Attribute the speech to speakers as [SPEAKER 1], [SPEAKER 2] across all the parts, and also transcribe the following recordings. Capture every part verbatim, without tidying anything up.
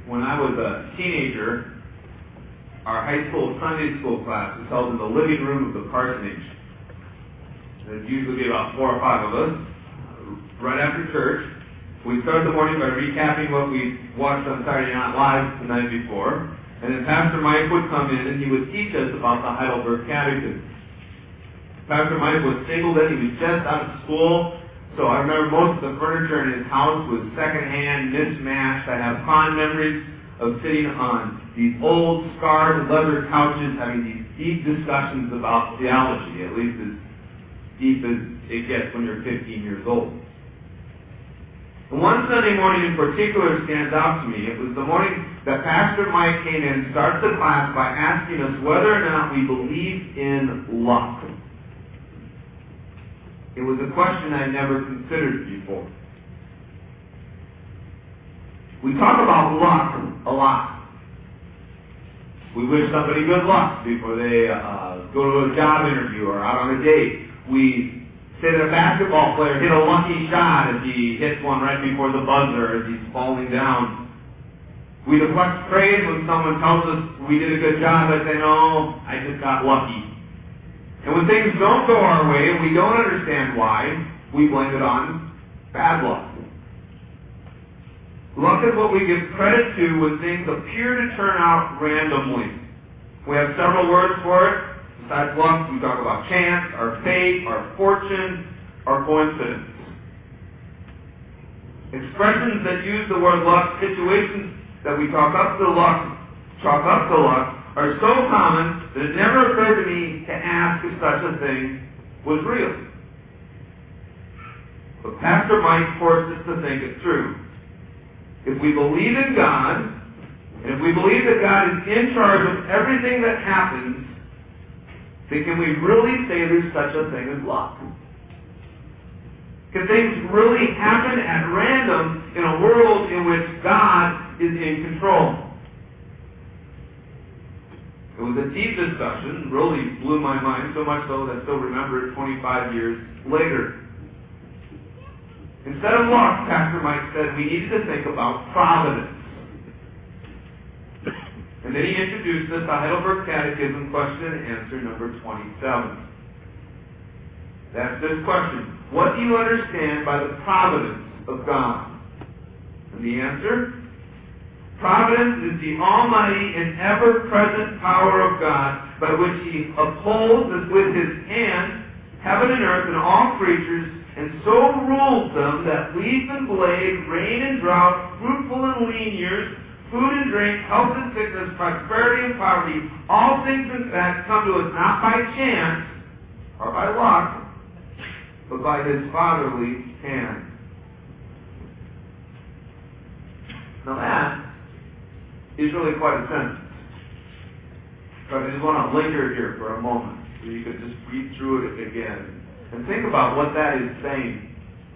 [SPEAKER 1] when I was a teenager, our high school Sunday school class was held in the living room of the parsonage. There'd usually be about four or five of us. Right after church, we'd start the morning by recapping what we watched on Saturday Night Live the night before, and then Pastor Mike would come in and he would teach us about the Heidelberg Catechism. Pastor Mike was single then, he was just out of school, so I remember most of the furniture in his house was secondhand, mismatched. I have fond memories of sitting on these old, scarred leather couches having these deep discussions about theology, at least as deep as it gets when you're fifteen years old. And one Sunday morning in particular stands out to me. It was the morning that Pastor Mike came in and started the class by asking us whether or not we believed in luck. It was a question I never considered before. We talk about luck a lot. We wish somebody good luck before they uh, go to a job interview or out on a date. We say that a basketball player hit a lucky shot as he hits one right before the buzzer as he's falling down. We deflect praise when someone tells us we did a good job by saying, "Oh, I just got lucky." And when things don't go our way and we don't understand why, we blame it on bad luck. Luck is what we give credit to when things appear to turn out randomly. We have several words for it. Besides luck, we talk about chance, our fate, our fortune, our coincidence. Expressions that use the word luck, situations that we chalk up to luck, chalk up to luck, are so common that it never occurred to me to ask if such a thing was real. But Pastor Mike forced us to think it through. If we believe in God, and if we believe that God is in charge of everything that happens, then can we really say there's such a thing as luck? Can things really happen at random in a world in which God is in control? It was a deep discussion, really blew my mind, so much so that I still remember it twenty-five years later. Instead of luck, Pastor Mike said we needed to think about providence. And then he introduced us to Heidelberg Catechism question and answer number twenty-seven. That's this question: what do you understand by the providence of God? And the answer? Providence is the almighty and ever-present power of God by which He upholds as with His hand heaven and earth and all creatures, and so rules them that leaf and blade, rain and drought, fruitful and lean years, food and drink, health and sickness, prosperity and poverty, all things in fact come to us not by chance or by luck, but by His fatherly hand. Now that is really quite a sentence. But I just want to linger here for a moment so you could just read through it again and think about what that is saying.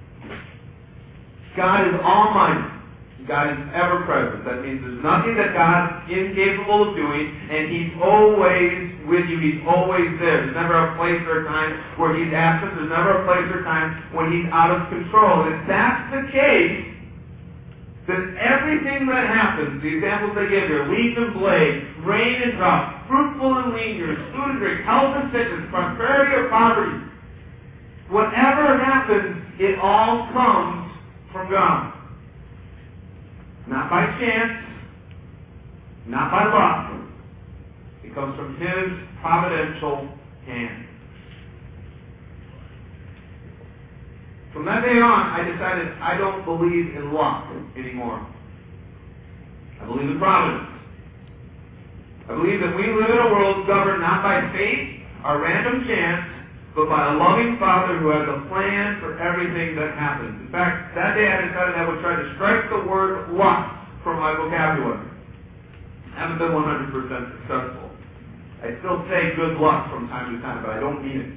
[SPEAKER 1] God is almighty. God is ever present. That means there's nothing that God's incapable of doing, and He's always with you. He's always there. There's never a place or a time where He's absent. There's never a place or a time when He's out of control. And if that's the case, then everything that happens, the examples they give here, leaf and blade, rain and drought, fruitful and lean years, food and drink, health and sickness, prosperity or poverty, whatever happens, it all comes from God. Not by chance, not by luck. It comes from His providential hand. From that day on, I decided I don't believe in luck anymore. I believe in providence. I believe that we live in a world governed not by fate or random chance, but by a loving Father who has a plan for everything that happens. In fact, that day I decided I would try to strike the word luck from my vocabulary. I haven't been one hundred percent successful. I still say good luck from time to time, but I don't mean it.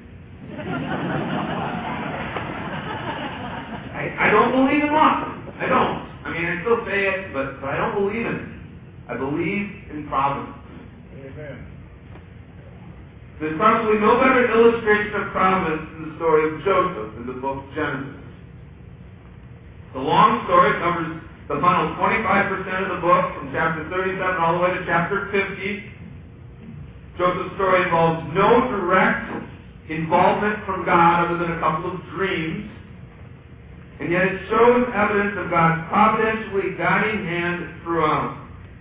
[SPEAKER 1] I, I don't believe in luck. I don't. I mean, I still say it, but, but I don't believe in it. I believe in providence. Amen. There's probably no better illustration of providence than the story of Joseph in the book of Genesis. The long story covers The final twenty-five percent of the book, from chapter thirty-seven all the way to chapter fifty, Joseph's story involves no direct involvement from God other than a couple of dreams, and yet it shows evidence of God's providentially guiding hand throughout.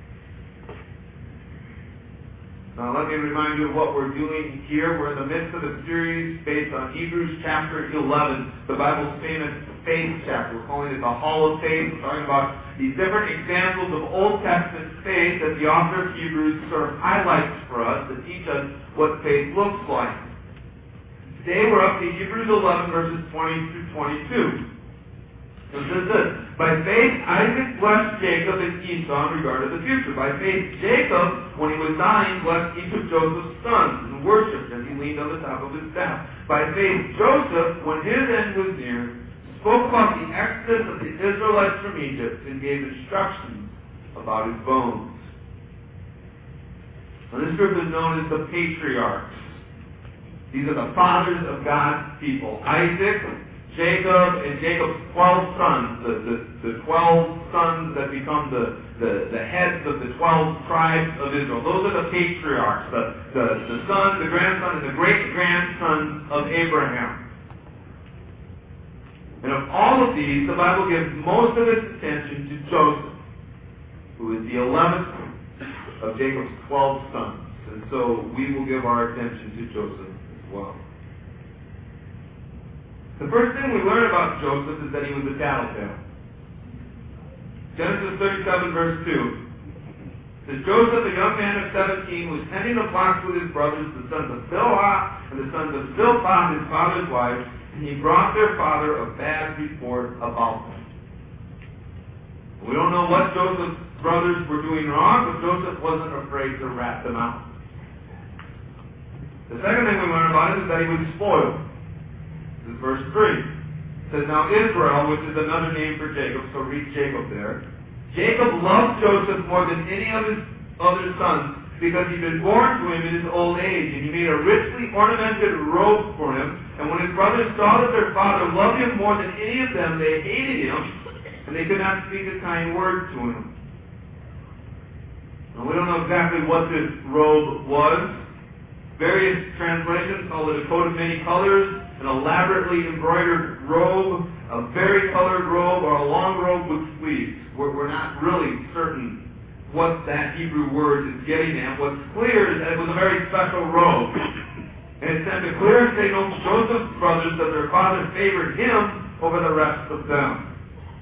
[SPEAKER 1] Now let me remind you of what we're doing here. We're in the midst of a series based on Hebrews chapter eleven, the Bible's famous faith chapter. We're calling it the Hall of Faith. We're talking about these different examples of Old Testament faith that the author of Hebrews sort of highlights for us to teach us what faith looks like. Today we're up to Hebrews eleven, verses twenty through twenty-two. It says this: by faith Isaac blessed Jacob and Esau in regard to the future. By faith Jacob, when he was dying, blessed each of Joseph's sons and worshipped as he leaned on the top of his staff. By faith Joseph, when his end was near, spoke about the exodus of the Israelites from Egypt and gave instructions about his bones. Now this group is known as the patriarchs. These are the fathers of God's people: Isaac, Jacob, and Jacob's twelve sons, the, the, the twelve sons that become the, the, the heads of the twelve tribes of Israel. Those are the patriarchs, the, the, the son, the grandson, and the great-grandson of Abraham. And of all of these, the Bible gives most of its attention to Joseph, who is the eleventh of Jacob's twelve sons. And so we will give our attention to Joseph as well. The first thing we learn about Joseph is that he was a tattletale. Genesis thirty-seven, verse two says, Joseph, a young man of seventeen, was tending the flocks with his brothers, the sons of Bilhah and the sons of Zilpah, his father's wife, and he brought their father a bad report about them. We don't know what Joseph's brothers were doing wrong, but Joseph wasn't afraid to rat them out. The second thing we learn about it is that he was spoiled. This is verse three. It says, now Israel, which is another name for Jacob, so read Jacob there. Jacob loved Joseph more than any of his other sons, because he'd been born to him in his old age, and he made a richly ornamented robe for him. And when his brothers saw that their father loved him more than any of them, they hated him, and they could not speak a kind word to him. Now, we don't know exactly what this robe was. Various translations call it a coat of many colors, an elaborately embroidered robe, a vari-colored robe, or a long robe with sleeves. We're, we're not really certain what that Hebrew word is getting at. What's clear is that it was a very special robe. And it sent a clear signal to Joseph's brothers that their father favored him over the rest of them.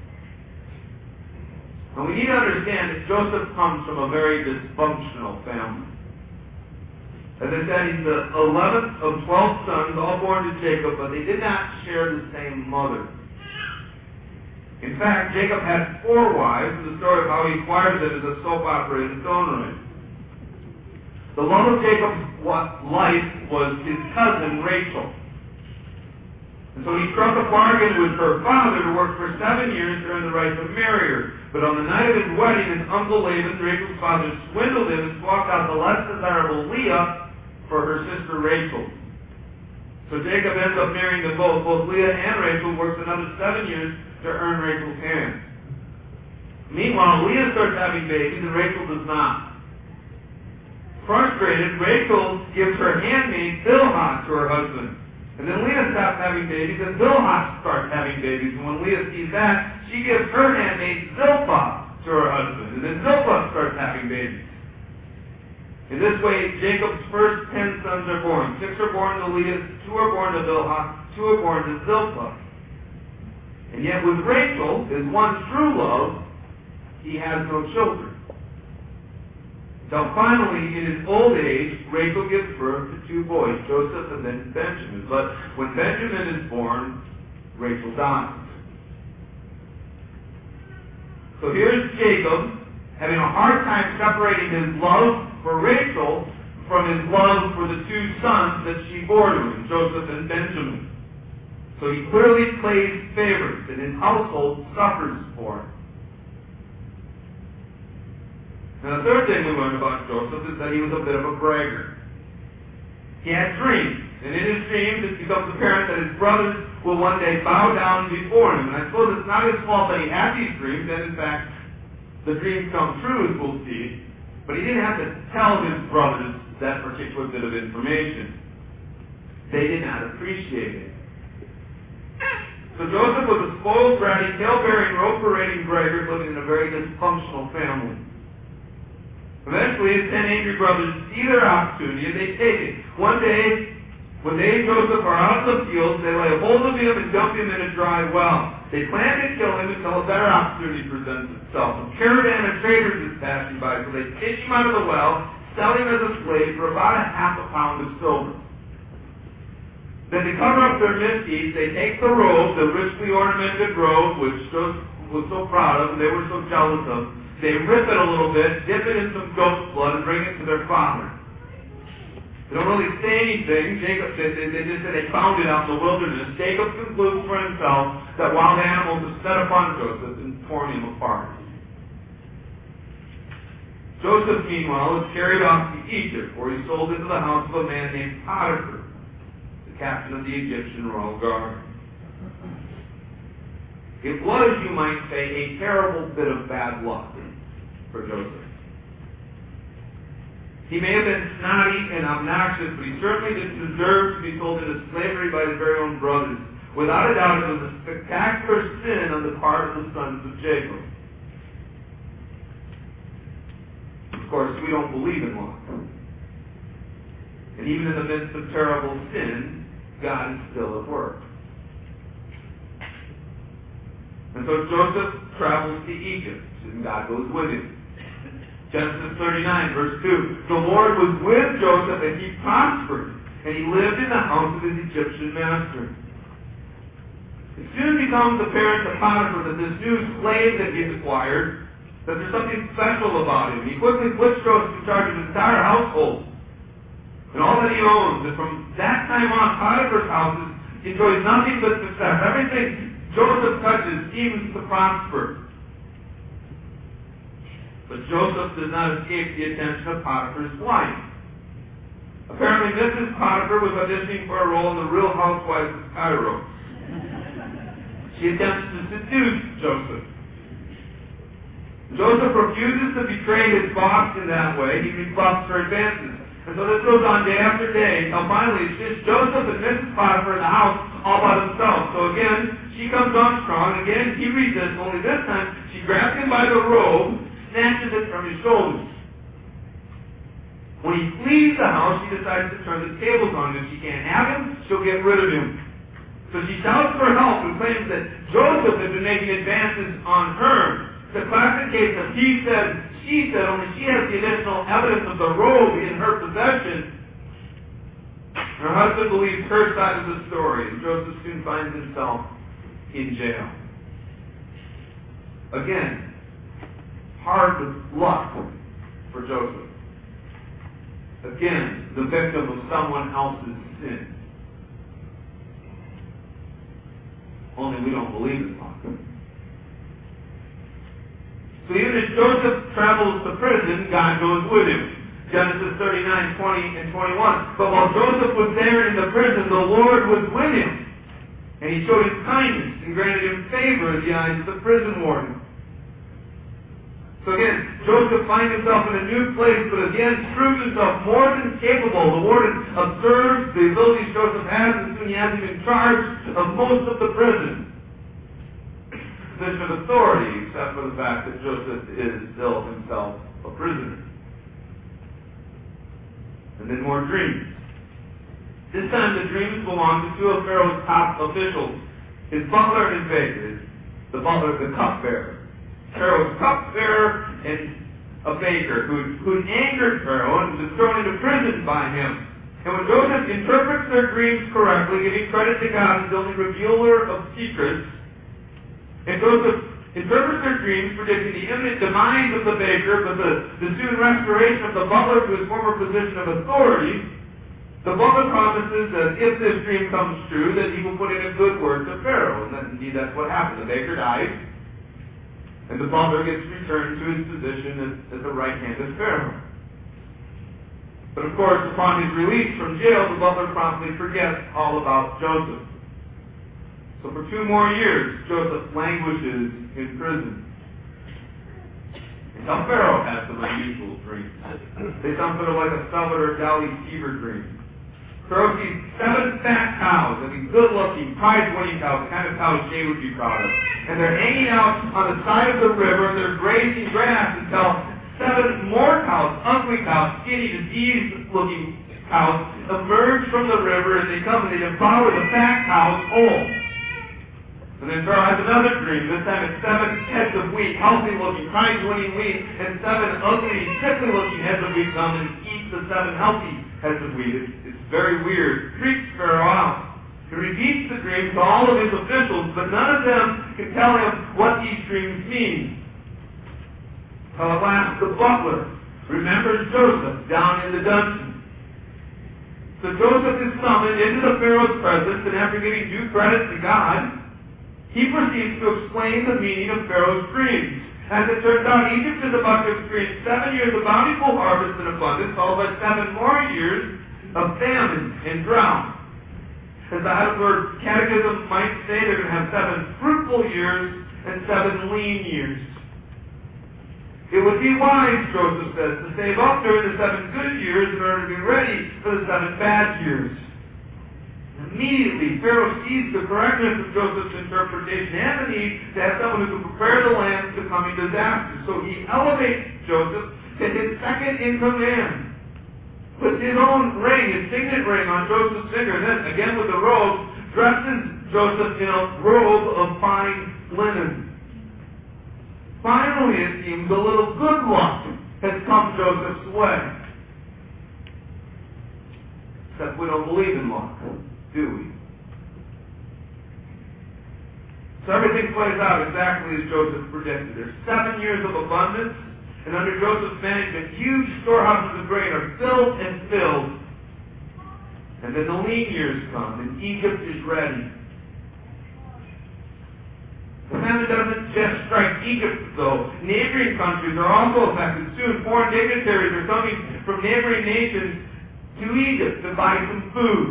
[SPEAKER 1] And we need to understand that Joseph comes from a very dysfunctional family. As I said, he's the eleventh of twelve sons, all born to Jacob, but they did not share the same mother. In fact, Jacob had four wives, and the story of how he acquired them is a soap opera in its own right. The love of Jacob's life was his cousin Rachel. And so he struck a bargain with her father to work for seven years to earn the right to marry her. But on the night of his wedding, his uncle Laban, Rachel's father, swindled him and swapped out the less desirable Leah for her sister Rachel. So Jacob ends up marrying them both. Both Leah and Rachel works another seven years to earn Rachel's hand. Meanwhile, Leah starts having babies and Rachel does not. Frustrated, Rachel gives her handmaid Bilhah to her husband. And then Leah stops having babies and Bilhah starts having babies. And when Leah sees that, she gives her handmaid Zilpah to her husband. And then Zilpah starts having babies. In this way, Jacob's first ten sons are born. Six are born to Leah, two are born to Bilhah, two are born to Zilpah. And yet with Rachel, his one true love, he has no children. Until finally, in his old age, Rachel gives birth to two boys, Joseph and then Benjamin. But when Benjamin is born, Rachel dies. So here's Jacob having a hard time separating his love for Rachel from his love for the two sons that she bore to him, Joseph and Benjamin. So he clearly plays favorites, and his household suffers for it. Now the third thing we learn about Joseph is that he was a bit of a bragger. He had dreams, and in his dreams it becomes apparent that his brothers will one day bow down before him. And I suppose it's not his fault that he had these dreams, and in fact, the dreams come true, as we'll see. But he didn't have to tell his brothers that particular bit of information. They did not appreciate it. So Joseph was a spoiled, bratty, tail-bearing, rope-parading braggart living in a very dysfunctional family. Eventually, his ten angry brothers see their opportunity and they take it. One day, when they and Joseph are out in the fields, they lay hold of him and dump him in a dry well. They plan to kill him until a better opportunity presents itself. A caravan of traders is passing by, so they fish him out of the well, sell him as a slave for about a half a pound of silver. Then to cover up their misdeeds, they take the robe, the richly ornamented robe, which Joseph was so proud of and they were so jealous of. They rip it a little bit, dip it in some goat's blood, and bring it to their father. They don't really say anything. Jacob, they, they, they just say they found it out in the wilderness. Jacob concludes for himself that wild animals have set upon Joseph and torn him apart. Joseph, meanwhile, is carried off to Egypt, where he's sold into the house of a man named Potiphar, the captain of the Egyptian royal guard. It was, you might say, a terrible bit of bad luck for Joseph. He may have been snotty and obnoxious, but he certainly didn't deserve to be sold into slavery by his very own brothers. Without a doubt, it was a spectacular sin on the part of the sons of Jacob. Of course, we don't believe in luck. And even in the midst of terrible sin, God is still at work. And so Joseph travels to Egypt, and God goes with him. Genesis thirty-nine, verse two. The Lord was with Joseph, and he prospered, and he lived in the house of his Egyptian master. It soon becomes apparent to Potiphar that this new slave that he's acquired, that there's something special about him. He quickly puts Joseph in charge of his entire household and all that he owns. And from that time on, Potiphar's house enjoys nothing but success. Everything Joseph touches seems to prosper. But Joseph does not escape the attention of Potiphar's wife. Apparently, Missus Potiphar was auditioning for a role in the Real Housewives of Cairo. She attempts to seduce Joseph. Joseph refuses to betray his boss in that way. He rebuffs her advances. And so this goes on day after day, until finally it's just Joseph and Missus Potiphar in the house all by themselves. So again, she comes on strong. Again, he resists, only this time she grabs him by the robe, snatches it from his shoulders. When he flees the house, she decides to turn the tables on him. If she can't have him, she'll get rid of him. So she shouts for help and claims that Joseph has been making advances on her. It's a classic case of he said, she said, only she has the additional evidence of the robe in her possession. Her husband believes her side of the story, and Joseph soon finds himself in jail. Again, hard luck for Joseph. Again, the victim of someone else's sin. Only we don't believe in luck. So even as Joseph travels to prison, God goes with him. Genesis thirty-nine, twenty and twenty-one. But while Joseph was there in the prison, the Lord was with him. And he showed him kindness and granted him favor in the eyes of the prison warden. So again, Joseph finds himself in a new place, but again proves himself more than capable. The warden observes the abilities Joseph has, and soon he has him in charge of most of the prison. Position of authority, except for the fact that Joseph is still himself a prisoner. And then more dreams. This time the dreams belong to two of Pharaoh's top officials, his butler and his baker. The butler, the cupbearer. Pharaoh's cupbearer and a baker who who angered Pharaoh and was thrown into prison by him. And when Joseph interprets their dreams correctly, giving credit to God as the only revealer of secrets, and Joseph interprets their dreams, predicting the imminent demise of the baker, but the, the soon restoration of the butler to his former position of authority, the butler promises that if this dream comes true, that he will put in a good word to Pharaoh. And that, indeed, that's what happened. The baker died, and the butler gets returned to his position as, as the right hand of Pharaoh. But of course, upon his release from jail, the butler promptly forgets all about Joseph. So for two more years, Joseph languishes in prison. Now Pharaoh has some unusual dreams. They sound sort of like a Salvador Dali fever dream. Pharaoh sees seven fat cows, I mean good-looking, prize-winning cows, the kind of cows Jay would be proud of. And they're hanging out on the side of the river, and they're grazing grass until seven more cows, ugly cows, skinny, diseased-looking cows, emerge from the river, and they come and they devour the fat cows whole. And then Pharaoh has another dream. This time it's seven heads of wheat, healthy-looking, prize-winning wheat, and seven ugly, sickly-looking heads of wheat come and eat the seven healthy heads of wheat. It's, it's very weird. Freaks Pharaoh out. He repeats the dream to all of his officials, but none of them can tell him what these dreams mean. Till at last the butler remembers Joseph down in the dungeon. So Joseph is summoned into the Pharaoh's presence, and after giving due credit to God, he proceeds to explain the meaning of Pharaoh's dreams. As it turns out, Egypt is about to experience seven years of bountiful harvest and abundance, followed by seven more years of famine and drought. As the Heidelberg Catechism might say, they're going to have seven fruitful years and seven lean years. It would be wise, Joseph says, to save up during the seven good years in order to be ready for the seven bad years. Immediately, Pharaoh sees the correctness of Joseph's interpretation and the need to have someone who can prepare the land to coming disaster. So he elevates Joseph to his second in command, puts his own ring, his signet ring, on Joseph's finger, and then, again with the robe, dresses Joseph in a robe of fine linen. Finally, it seems, a little good luck has come Joseph's way. Except we don't believe in luck, do we? So everything plays out exactly as Joseph predicted. There's seven years of abundance, and under Joseph's management, huge storehouses of grain are filled and filled. And then the lean years come, and Egypt is ready. The famine doesn't just strike Egypt, though. Neighboring countries are also affected. Soon, foreign dignitaries are coming from neighboring nations to Egypt to buy some food.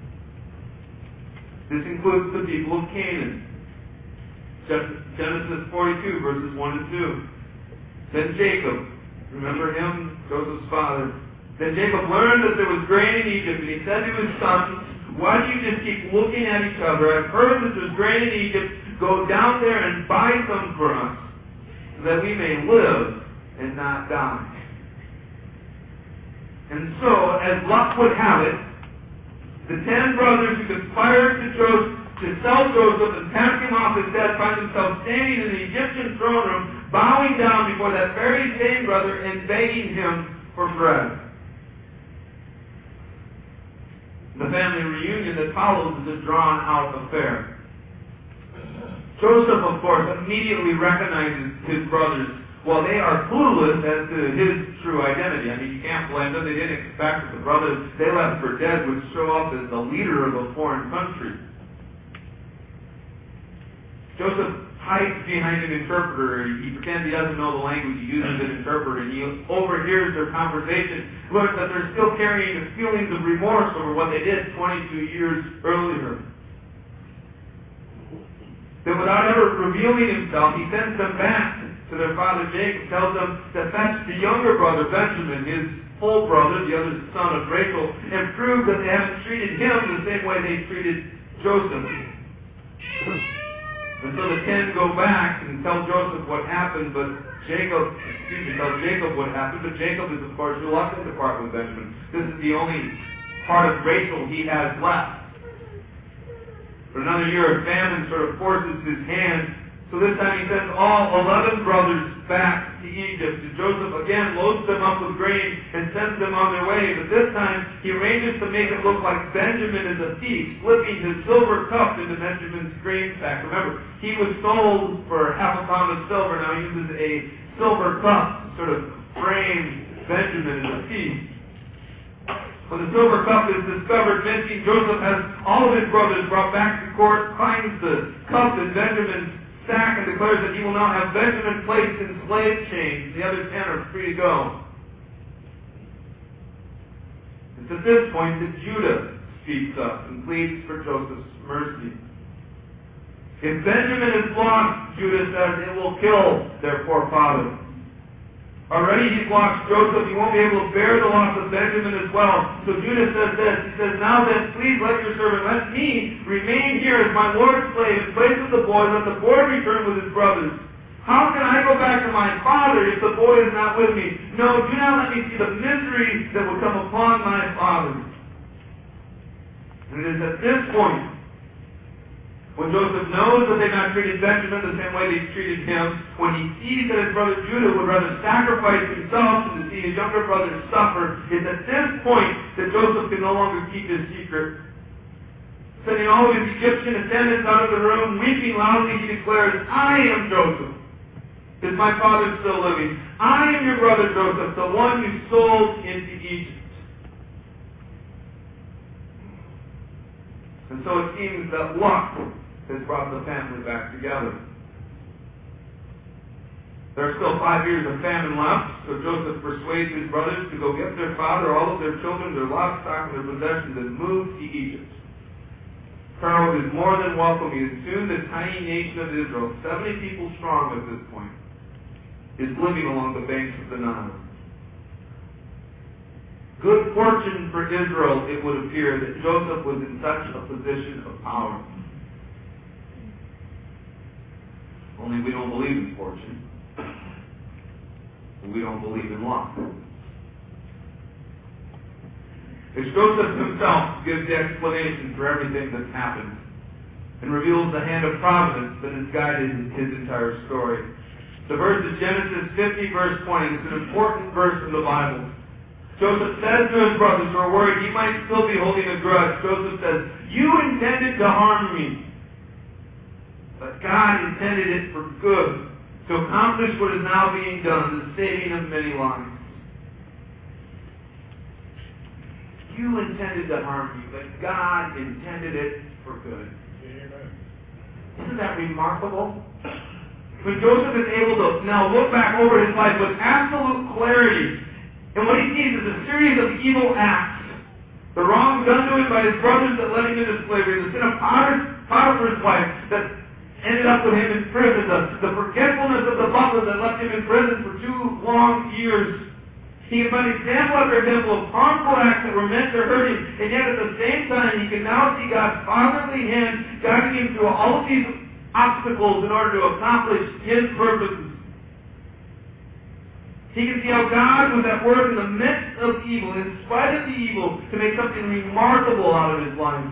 [SPEAKER 1] This includes the people of Canaan. Genesis forty-two, verses one and two. Then Jacob, remember him, Joseph's father. Then Jacob learned that there was grain in Egypt, and he said to his sons, "Why do you just keep looking at each other? I've heard that there's grain in Egypt. Go down there and buy some for us, so that we may live and not die." And so, as luck would have it, the ten brothers who conspired to, Joseph, to sell Joseph and pass him off as dead find themselves standing in the Egyptian throne room, bowing down before that very same brother and begging him for bread. The family reunion that follows is a drawn-out affair. Joseph, of course, immediately recognizes his brothers. Well, they are clueless as to his true identity. I mean, you can't blame them. They didn't expect that the brothers they left for dead would show up as the leader of a foreign country. Joseph hides behind an interpreter. He pretends he doesn't know the language. He uses an interpreter, and he overhears their conversation, learns that they're still carrying the feelings of remorse over what they did twenty-two years earlier. Then without ever revealing himself, he sends them back to their father Jacob, tells them to fetch the younger brother Benjamin, his full brother, the other son of Rachel, and prove that they haven't treated him the same way they treated Joseph. And so the ten go back and tell Joseph what happened, but Jacob, excuse me, tell Jacob what happened, but Jacob is, of course, reluctant to part with Benjamin. This is the only part of Rachel he has left. But another year of famine sort of forces his hand. So this time he sends all eleven brothers back to Egypt. And Joseph again loads them up with grain and sends them on their way. But this time he arranges to make it look like Benjamin is a thief, slipping his silver cup into Benjamin's grain sack. Remember, he was sold for half a pound of silver. Now he uses a silver cup to sort of frame Benjamin as a thief. When the silver cup is discovered missing, Joseph has all of his brothers brought back to court, finds the cup in Benjamin's sack, and declares that he will now have Benjamin placed in slave chains. The other ten are free to go. It's at this point that Judah speaks up and pleads for Joseph's mercy. If Benjamin is lost, Judah says, it will kill their poor father. Already he's lost Joseph. He won't be able to bear the loss of Benjamin as well. So Judah says this. He says, now then, please let your servant, let me remain here as my Lord's slave in place of the boy. Let the boy return with his brothers. How can I go back to my father if the boy is not with me? No, do not let me see the misery that will come upon my father. And it is at this point, when Joseph knows that they've not treated Benjamin the same way they treated him, when he sees that his brother Judah would rather sacrifice himself than to see his younger brothers suffer, it's at this point that Joseph can no longer keep his secret. Sending all of his Egyptian attendants out of the room, weeping loudly, he declares, I am Joseph. Is my father still living? I am your brother Joseph, the one you sold into Egypt. And so it seems that luck has brought the family back together. There are still five years of famine left, so Joseph persuades his brothers to go get their father, all of their children, their livestock, and their possessions, and move to Egypt. Pharaoh is more than welcoming, and soon the tiny nation of Israel, seventy people strong at this point, is living along the banks of the Nile. Good fortune for Israel, it would appear, that Joseph was in such a position of power. Only we don't believe in fortune. And we don't believe in luck. As Joseph himself gives the explanation for everything that's happened and reveals the hand of providence that has guided his entire story. The verse is Genesis fifty, verse twenty. It's an important verse in the Bible. Joseph says to his brothers who are worried he might still be holding a grudge, Joseph says, you intended to harm me, but God intended it for good, to accomplish what is now being done, the saving of many lives. You intended to harm me, but God intended it for good. Isn't that remarkable? When Joseph is able to now look back over his life with absolute clarity, and what he sees is a series of evil acts. The wrong done to him by his brothers that led him into slavery. The sin of Potiphar's wife that ended up with him in prison. The, the forgetfulness of the butler that left him in prison for two long years. He can find example after example of harmful acts that were meant to hurt him. And yet at the same time, he can now see God's fatherly hand guiding him through all of these obstacles in order to accomplish his purposes. He can see how God was at work in the midst of evil, in spite of the evil, to make something remarkable out of his life.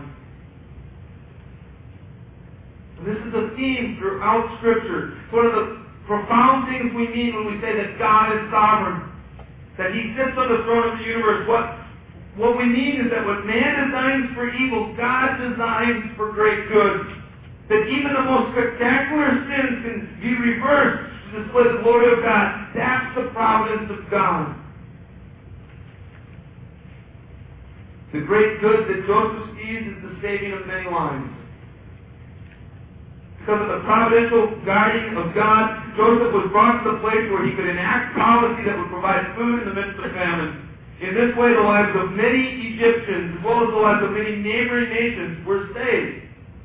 [SPEAKER 1] And this is a theme throughout Scripture. It's one of the profound things we mean when we say that God is sovereign, that He sits on the throne of the universe. What, what we mean is that what man designs for evil, God designs for great good. That even the most spectacular sins can be reversed to display the glory of God. That's the providence of God. The great good that Joseph sees is the saving of many lives. Because of the providential guiding of God, Joseph was brought to the place where he could enact policy that would provide food in the midst of famine. In this way, the lives of many Egyptians, as well as the lives of many neighboring nations, were saved.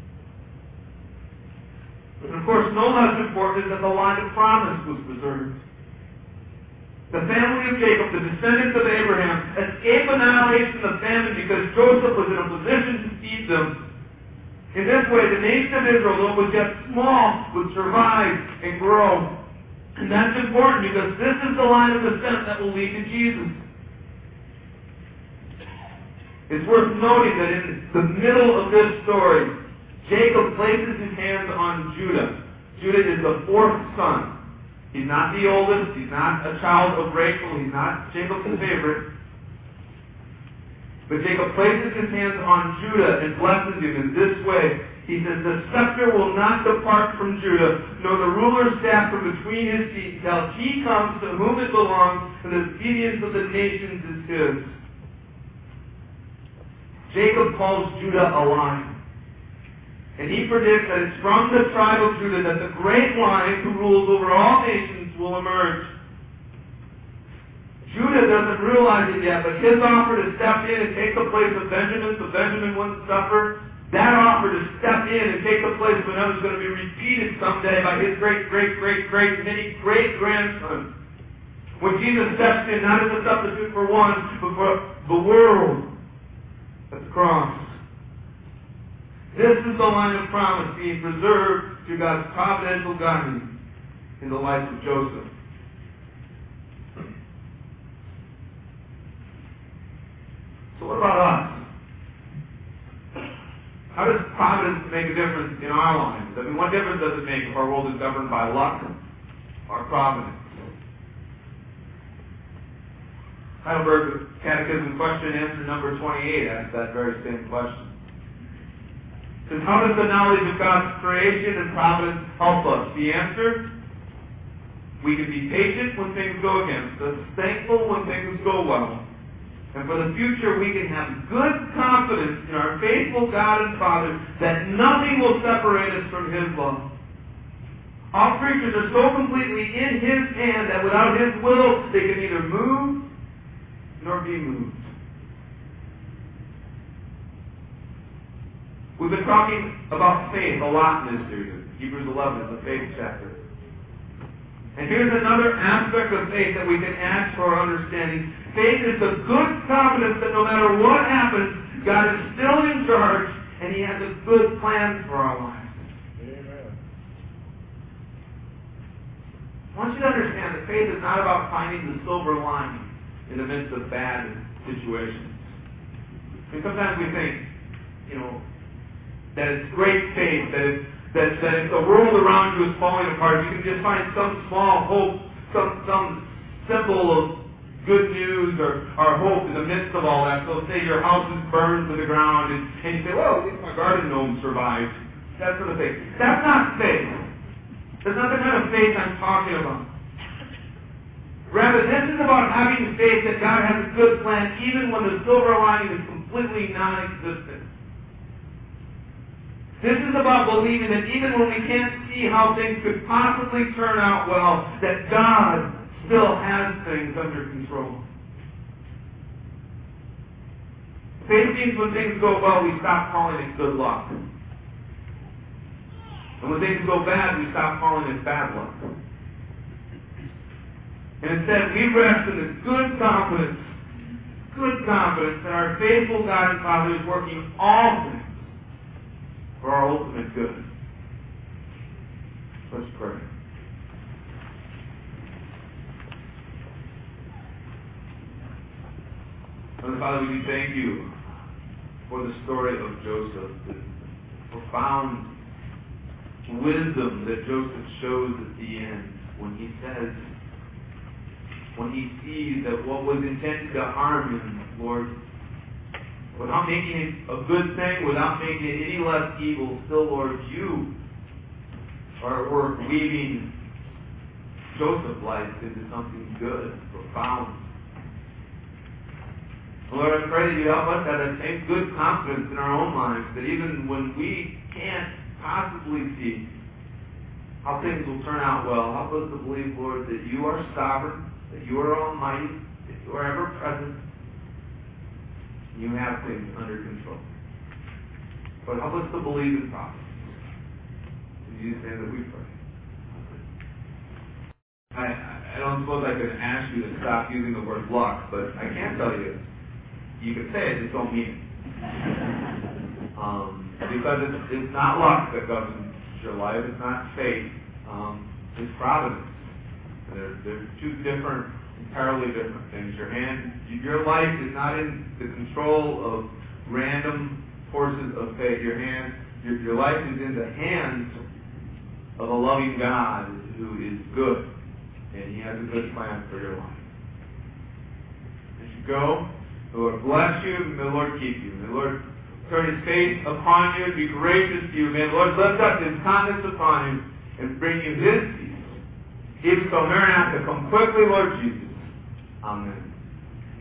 [SPEAKER 1] And of course, no less important is that the line of promise was preserved. The family of Jacob, the descendants of Abraham, escaped annihilation of famine because Joseph was in a position to feed them. In this way, the nation of Israel, though it was yet small, would survive and grow. And that's important because this is the line of descent that will lead to Jesus. It's worth noting that in the middle of this story, Jacob places his hands on Judah. Judah is the fourth son. He's not the oldest. He's not a child of Rachel. He's not Jacob's favorite. But Jacob places his hands on Judah and blesses him in this way. He says, the scepter will not depart from Judah, nor the ruler's staff from between his feet, until he comes to whom it belongs, and the obedience of the nations is his. Jacob calls Judah a line. And he predicts that it's from the tribe of Judah that the great line who rules over all nations will emerge. Judah doesn't realize it yet, but his offer to step in and take the place of Benjamin so Benjamin wouldn't suffer That offer to step in and take the place of another is going to be repeated someday by his great, great, great, great, many great-grandson. When Jesus steps in, not as a substitute for one, but for the world at the cross. This is the line of promise being preserved through God's providential guidance in the life of Joseph. So what about us? How does providence make a difference in our lives? I mean, what difference does it make if our world is governed by luck or providence? Heidelberg Catechism question answer number twenty-eight asks that very same question. It says, how does the knowledge of God's creation and providence help us? The answer, we can be patient when things go against us, thankful when things go well, and for the future we can have good confidence in our faithful God and Father that nothing will separate us from His love. All creatures are so completely in His hand that without His will they can neither move nor be moved. We've been talking about faith a lot in this series. Hebrews eleven is the faith chapter. And here's another aspect of faith that we can add to our understanding. Faith is the good confidence that no matter what happens, God is still in charge and He has a good plan for our lives. Amen. I want you to understand that faith is not about finding the silver lining in the midst of bad situations. I mean, sometimes we think, you know, that it's great faith, that it's, that, that if the world around you is falling apart, you can just find some small hope, some some symbol of good news or, or hope in the midst of all that. So say your house is burned to the ground, and, and you say, well, at least my garden gnome survived. That sort of thing. That's not faith. That's not the kind of faith I'm talking about. Rather, this is about having faith that God has a good plan even when the silver lining is completely non-existent. This is about believing that even when we can't see how things could possibly turn out well, that God still has things under control. Faith means when things go well, we stop calling it good luck. And when things go bad, we stop calling it bad luck. And instead, we rest in the good confidence, good confidence that our faithful God and Father is working all things for our ultimate good. Let's pray. Father, Father, we thank you for the story of Joseph, the profound wisdom that Joseph shows at the end when he says, when he sees that what was intended to harm him, Lord, without making it a good thing, without making it any less evil, still, Lord, you are at work weaving Joseph's life into something good, profound. Lord, I pray that you help us have that same good confidence in our own lives, that even when we can't possibly see how things will turn out well, help us to believe, Lord, that you are sovereign, that you are almighty, that you are ever present, and you have things under control. But help us to believe in prophecy. In Jesus' name that we pray. I, I don't suppose I could ask you to stop using the word luck, but I can tell you, you can say it, just don't mean it. Um, because it's, it's not luck that governs your life, it's not fate, um, it's providence. They're, they're two different, entirely different things. Your hand, your life is not in the control of random forces of fate. Your hand, your, your life is in the hands of a loving God who is good, and He has a good plan for your life. As you go, the Lord bless you, and may the Lord keep you. May the Lord turn His face upon you and be gracious to you. May the Lord lift up His countenance upon you and bring you His peace. Even so, Maranatha, come quickly, Lord Jesus. Amen.